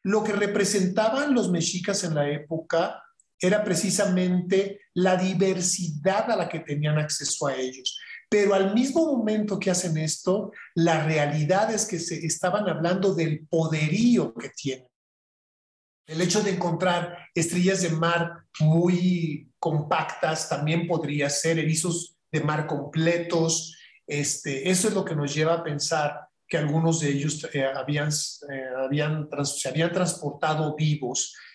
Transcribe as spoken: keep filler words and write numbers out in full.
Lo que representaban los mexicas en la época era precisamente la diversidad a la que tenían acceso a ellos. Pero al mismo momento que hacen esto, la realidad es que se estaban hablando del poderío que tienen. El hecho de encontrar estrellas de mar muy compactas también podría ser erizos de mar completos. Este, eso es lo que nos lleva a pensar que algunos de ellos eh, habían, eh, habían trans, se habían transportado vivos